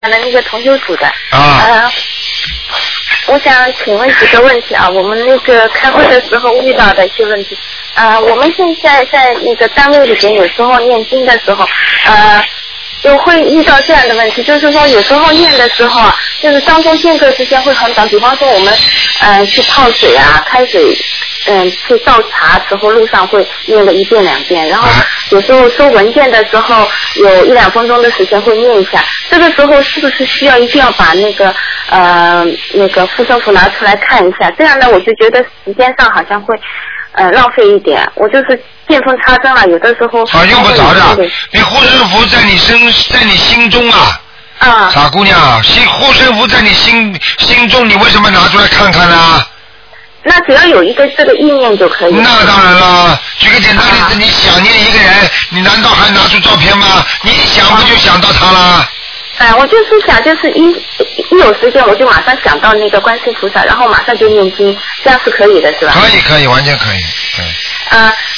那个同修组的。 啊。 我想请问几个问题啊，我们那个开会的时候遇到的一些问题。我们现在在那个单位里边，有时候念经的时候，就会遇到这样的问题，就是说有时候念的时候啊，就是当中间隔时间会很短。比方说我们去泡水啊，开水，去倒茶时候路上会念个1遍2遍，然后有时候收文件的时候有1-2分钟的时间会念一下。这个时候是不是需要一定要把那个护身符拿出来看一下？这样呢，我就觉得时间上好像会浪费一点。我就是见缝插针了，有的时候用不着的。你护身符在你心中啊。傻姑娘，护身符在你心中，你为什么拿出来看看呢？ 那只要有一个这个意念就可以。 那当然了，举个简单例子，你想念一个人，你难道还拿出照片吗？你一想不就想到他了？ 我就是想，就是一有时间我就马上想到那个观世菩萨，然后马上就念经，这样是可以的，是吧？ 可以，完全可以。